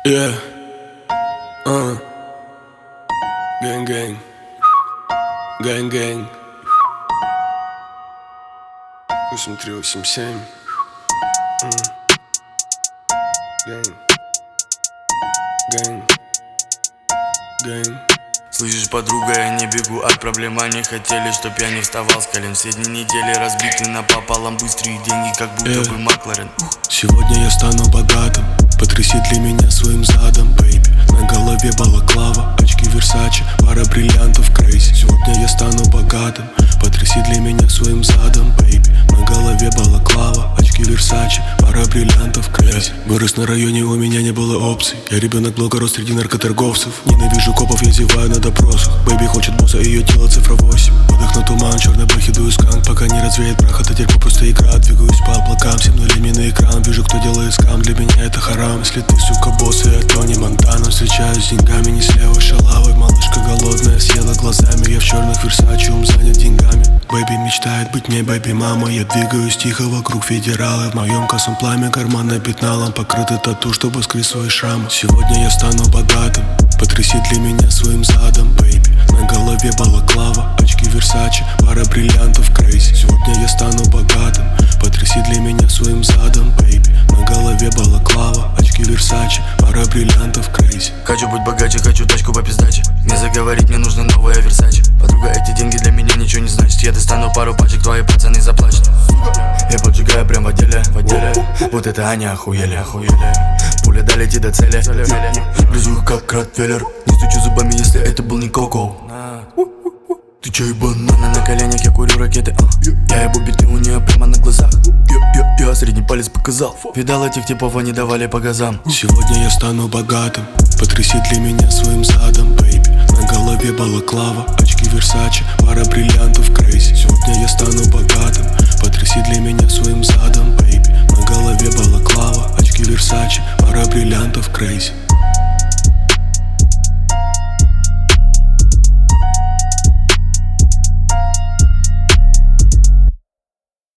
Yeah. Gang gang. Gang gang. 8387. Gang. Gang. Gang. Слышишь, подруга, я не бегу от проблем. Они хотели, чтоб я не вставал с колен. Все дни недели разбиты напополам. Быстрые деньги, как будто бы Макларен. Сегодня я стану богатым. Потряси для меня своим задом, бэйби. На голове балаклава, очки Версаче, пара бриллиантов, крейзи. Сегодня я стану богатым. Потряси для меня своим задом, бэйби. На голове балаклава, очки Версаче, пара бриллиантов, крейзи. Вырос на районе, у меня не было опций. Я ребенок блока, рос среди наркоторговцев. Ненавижу копов, я зеваю на допросах. Бэйби хочет босса, ее тело цифра 8. Выдох на туман, черный бэхи, дует сканк. Пока не развеет прах, это дерьмо просто игра. Двигаюсь по облакам, 7 нулями на экран. Вижу, кто делает скам, для меня это харам. Если ты, сука, босс, и Тони Монтана. Встречаюсь с деньгами, не с левой шалавой. Малышка голодная, съела глазами. Я в черных Версаче, ум занят деньгами. Бэйби мечтает быть мне бэйби мама. Я двигаюсь тихо вокруг федералы. В моем косом пламя, карман напитналом. Покрыты тату, чтобы скрыть свои шрамы. Сегодня я стану богатым. Потряси для меня своим задом, бэйби. На голове балаклава, очки Версаче, пара бриллиантов, крейзи. Сегодня я стану богатым. Потряси для меня своим задом, бэйби. На голове балаклава, очки Версаче, пара бриллиантов, крейзи. Хочу быть богаче, хочу тачку по пиздаче. Не заговорить, мне нужно новая Версаче. Подруга, эти деньги для меня ничего не значат. Я достану пару пачек, твои пацаны заплачут. Я поджигаю прям в отделе. Вот это они охуели. Пуля долетит до цели. Близу их как Ротвейлер. Не стучу зубами, если это был не Коко. Ты чё, банана на коленях, я курю ракеты. Я ебу биты у нее прямо на глазах. Я средний палец показал. Видал этих типов, они давали по газам. Сегодня я стану богатым. Потряси для меня своим задом, бэйби. На голове балаклава, очки Версаче, пара бриллиантов, крейзи. Сегодня я стану богатым. Потряси для меня своим задом, бэйби. На голове балаклава, очки Версаче, пара бриллиантов, крейзи.